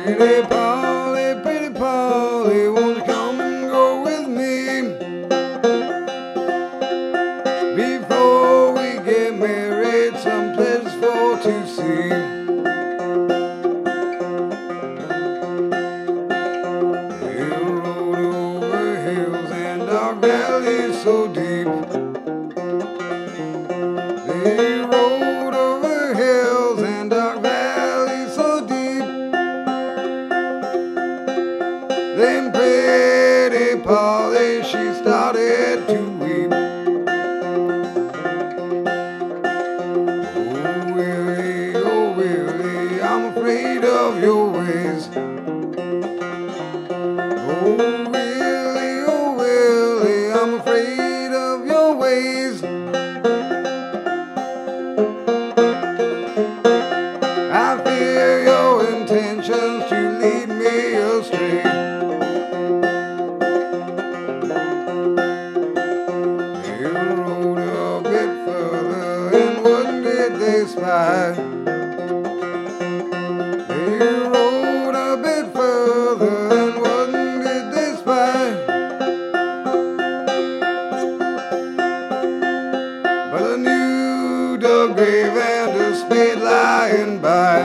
pretty Polly, won't you come and go with me? Before we get married, some places for to see. Hill road over hills and dark valleys so deep. They rode over hills and dark valleys so deep. Then pretty Polly, she started to weep. Oh Willie, I'm afraid of your ways. Oh Willie, I'm afraid of your ways. I fear your intentions to lead me astray. They rode a bit further, and what did they spy? They rode a bit further, and what did they spy? But a new dug grave and a spade lying by.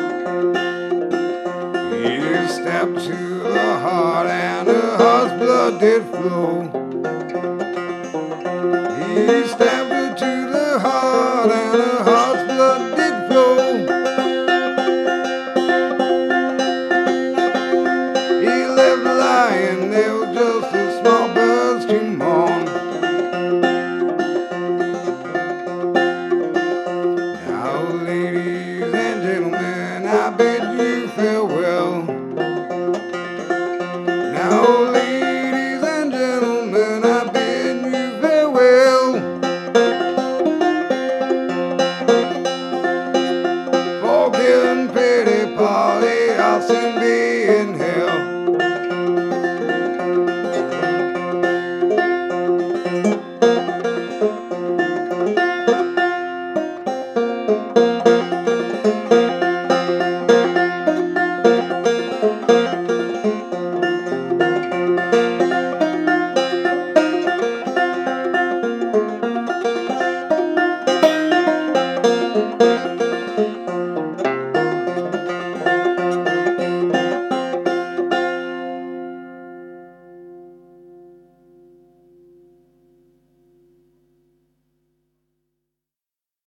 He stabbed to the heart, and her heart's blood did flow. He stabbed her to the heart, and her heart's blood did flow. He left lying there with just a small birds to mourn. Now, ladies and gentlemen, I bid you farewell. Now, ladies and gentlemen, I bid you farewell. Forgetting pretty Polly, I'll soon be in hell.